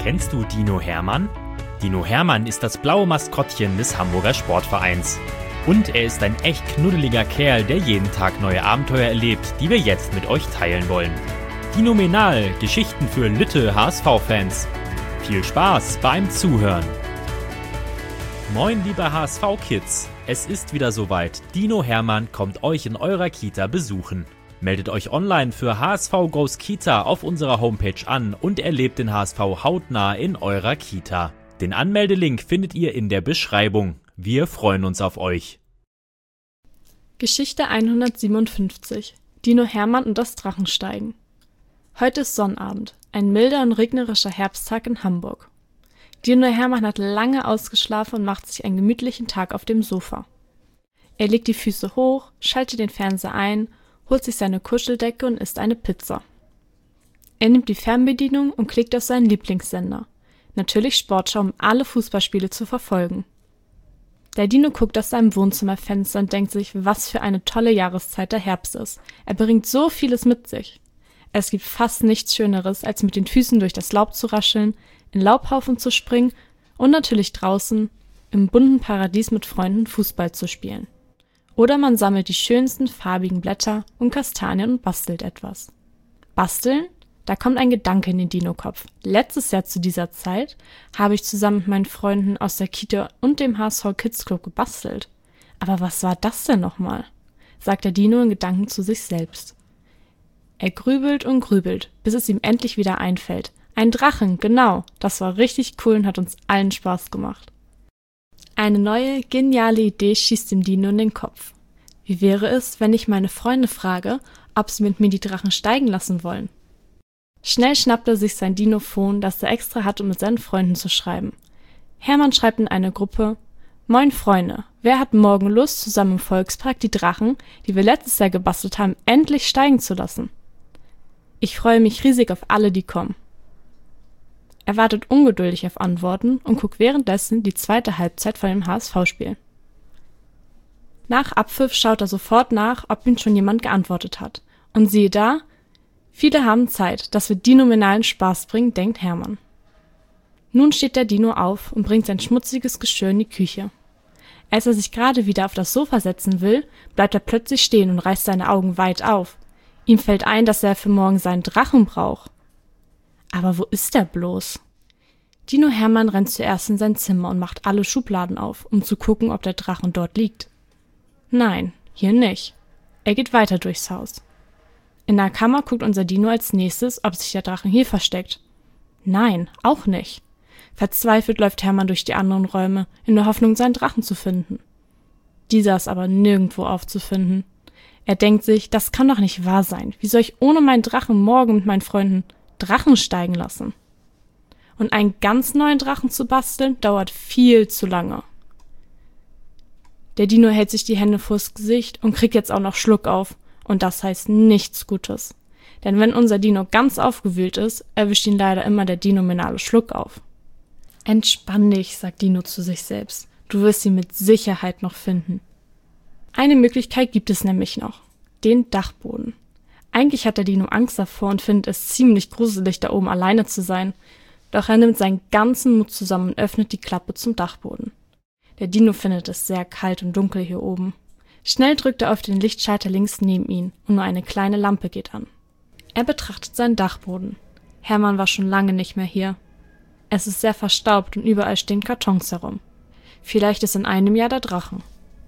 Kennst du Dino Hermann? Dino Hermann ist das blaue Maskottchen des Hamburger Sportvereins. Und er ist ein echt knuddeliger Kerl, der jeden Tag neue Abenteuer erlebt, die wir jetzt mit euch teilen wollen. Dinomenal, Geschichten für Lütte HSV-Fans. Viel Spaß beim Zuhören. Moin liebe HSV-Kids, es ist wieder soweit. Dino Hermann kommt euch in eurer Kita besuchen. Meldet euch online für HSV Goes Kita auf unserer Homepage an und erlebt den HSV hautnah in eurer Kita. Den Anmeldelink findet ihr in der Beschreibung. Wir freuen uns auf euch. Geschichte 157. Dino Hermann und das Drachensteigen. Heute ist Sonnabend, ein milder und regnerischer Herbsttag in Hamburg. Dino Hermann hat lange ausgeschlafen und macht sich einen gemütlichen Tag auf dem Sofa. Er legt die Füße hoch, schaltet den Fernseher ein, holt sich seine Kuscheldecke und isst eine Pizza. Er nimmt die Fernbedienung und klickt auf seinen Lieblingssender. Natürlich Sportschau, um alle Fußballspiele zu verfolgen. Der Dino guckt aus seinem Wohnzimmerfenster und denkt sich, was für eine tolle Jahreszeit der Herbst ist. Er bringt so vieles mit sich. Es gibt fast nichts Schöneres, als mit den Füßen durch das Laub zu rascheln, in Laubhaufen zu springen und natürlich draußen im bunten Paradies mit Freunden Fußball zu spielen. Oder man sammelt die schönsten farbigen Blätter und Kastanien und bastelt etwas. Basteln? Da kommt ein Gedanke in den Dino-Kopf. Letztes Jahr zu dieser Zeit habe ich zusammen mit meinen Freunden aus der Kita und dem HSV Kids Club gebastelt. Aber was war das denn nochmal? Sagt der Dino in Gedanken zu sich selbst. Er grübelt und grübelt, bis es ihm endlich wieder einfällt. Ein Drachen, genau, das war richtig cool und hat uns allen Spaß gemacht. Eine neue, geniale Idee schießt dem Dino in den Kopf. Wie wäre es, wenn ich meine Freunde frage, ob sie mit mir die Drachen steigen lassen wollen? Schnell schnappt er sich sein Dinophon, das er extra hat, um mit seinen Freunden zu schreiben. Hermann schreibt in eine Gruppe: Moin Freunde, wer hat morgen Lust, zusammen im Volkspark die Drachen, die wir letztes Jahr gebastelt haben, endlich steigen zu lassen? Ich freue mich riesig auf alle, die kommen. Er wartet ungeduldig auf Antworten und guckt währenddessen die zweite Halbzeit von dem HSV-Spiel. Nach Abpfiff schaut er sofort nach, ob ihm schon jemand geantwortet hat. Und siehe da, viele haben Zeit, das wird dinominalen Spaß bringen, denkt Hermann. Nun steht der Dino auf und bringt sein schmutziges Geschirr in die Küche. Als er sich gerade wieder auf das Sofa setzen will, bleibt er plötzlich stehen und reißt seine Augen weit auf. Ihm fällt ein, dass er für morgen seinen Drachen braucht. Aber wo ist er bloß? Dino Hermann rennt zuerst in sein Zimmer und macht alle Schubladen auf, um zu gucken, ob der Drachen dort liegt. Nein, hier nicht. Er geht weiter durchs Haus. In der Kammer guckt unser Dino als nächstes, ob sich der Drachen hier versteckt. Nein, auch nicht. Verzweifelt läuft Hermann durch die anderen Räume, in der Hoffnung, seinen Drachen zu finden. Dieser ist aber nirgendwo aufzufinden. Er denkt sich, das kann doch nicht wahr sein. Wie soll ich ohne meinen Drachen morgen mit meinen Freunden Drachen steigen lassen? Und einen ganz neuen Drachen zu basteln, dauert viel zu lange. Der Dino hält sich die Hände vors Gesicht und kriegt jetzt auch noch Schluck auf. Und das heißt nichts Gutes. Denn wenn unser Dino ganz aufgewühlt ist, erwischt ihn leider immer der dinominale Schluck auf. Entspann dich, sagt Dino zu sich selbst. Du wirst ihn mit Sicherheit noch finden. Eine Möglichkeit gibt es nämlich noch. Den Dachboden. Eigentlich hat der Dino Angst davor und findet es ziemlich gruselig, da oben alleine zu sein. Doch er nimmt seinen ganzen Mut zusammen und öffnet die Klappe zum Dachboden. Der Dino findet es sehr kalt und dunkel hier oben. Schnell drückt er auf den Lichtschalter links neben ihn und nur eine kleine Lampe geht an. Er betrachtet seinen Dachboden. Hermann war schon lange nicht mehr hier. Es ist sehr verstaubt und überall stehen Kartons herum. Vielleicht ist in einem Jahr der Drachen.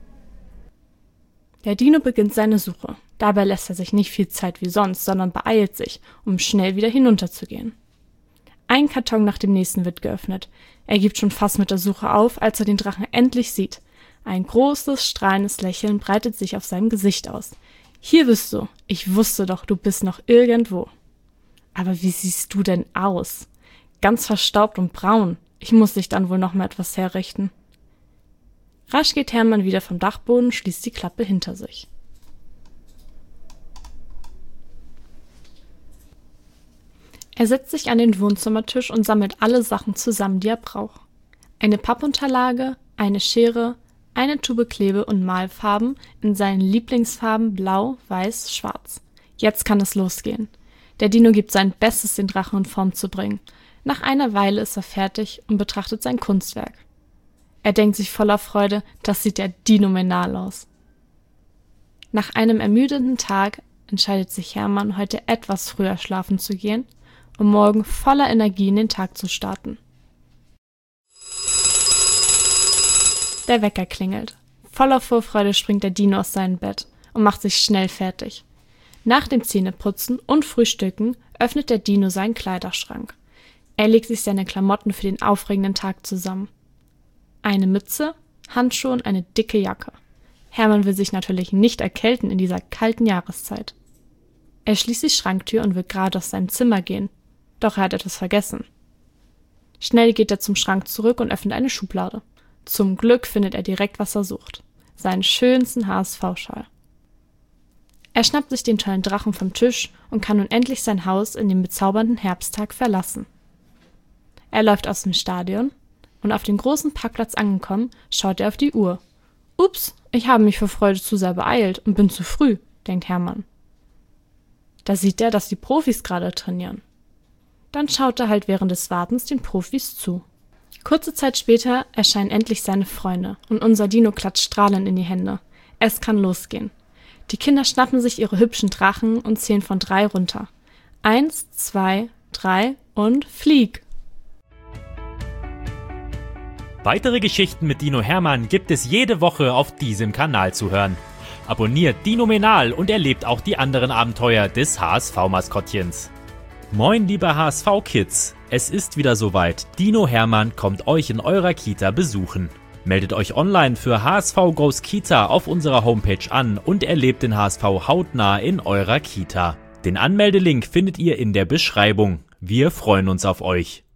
Der Dino beginnt seine Suche. Dabei lässt er sich nicht viel Zeit wie sonst, sondern beeilt sich, um schnell wieder hinunterzugehen. Ein Karton nach dem nächsten wird geöffnet. Er gibt schon fast mit der Suche auf, als er den Drachen endlich sieht. Ein großes, strahlendes Lächeln breitet sich auf seinem Gesicht aus. Hier bist du. Ich wusste doch, du bist noch irgendwo. Aber wie siehst du denn aus? Ganz verstaubt und braun. Ich muss dich dann wohl noch mal etwas herrichten. Rasch geht Hermann wieder vom Dachboden, schließt die Klappe hinter sich. Er setzt sich an den Wohnzimmertisch und sammelt alle Sachen zusammen, die er braucht. Eine Pappunterlage, eine Schere, eine Tube Klebe und Malfarben in seinen Lieblingsfarben Blau, Weiß, Schwarz. Jetzt kann es losgehen. Der Dino gibt sein Bestes, den Drachen in Form zu bringen. Nach einer Weile ist er fertig und betrachtet sein Kunstwerk. Er denkt sich voller Freude, das sieht ja dinominal aus. Nach einem ermüdenden Tag entscheidet sich Hermann, heute etwas früher schlafen zu gehen, um morgen voller Energie in den Tag zu starten. Der Wecker klingelt. Voller Vorfreude springt der Dino aus seinem Bett und macht sich schnell fertig. Nach dem Zähneputzen und Frühstücken öffnet der Dino seinen Kleiderschrank. Er legt sich seine Klamotten für den aufregenden Tag zusammen. Eine Mütze, Handschuhe und eine dicke Jacke. Hermann will sich natürlich nicht erkälten in dieser kalten Jahreszeit. Er schließt die Schranktür und will gerade aus seinem Zimmer gehen. Doch er hat etwas vergessen. Schnell geht er zum Schrank zurück und öffnet eine Schublade. Zum Glück findet er direkt, was er sucht. Seinen schönsten HSV-Schal. Er schnappt sich den tollen Drachen vom Tisch und kann nun endlich sein Haus in dem bezaubernden Herbsttag verlassen. Er läuft aus dem Stadion und auf dem großen Parkplatz angekommen, schaut er auf die Uhr. Ups, ich habe mich vor Freude zu sehr beeilt und bin zu früh, denkt Hermann. Da sieht er, dass die Profis gerade trainieren. Dann schaut er halt während des Wartens den Profis zu. Kurze Zeit später erscheinen endlich seine Freunde und unser Dino klatscht strahlend in die Hände. Es kann losgehen. Die Kinder schnappen sich ihre hübschen Drachen und zählen von 3 runter. 1, 2, 3 und flieg! Weitere Geschichten mit Dino Hermann gibt es jede Woche auf diesem Kanal zu hören. Abonniert Dinominal und erlebt auch die anderen Abenteuer des HSV-Maskottchens. Moin liebe HSV-Kids, es ist wieder soweit. Dino Hermann kommt euch in eurer Kita besuchen. Meldet euch online für HSV Goes Kita auf unserer Homepage an und erlebt den HSV hautnah in eurer Kita. Den Anmeldelink findet ihr in der Beschreibung. Wir freuen uns auf euch.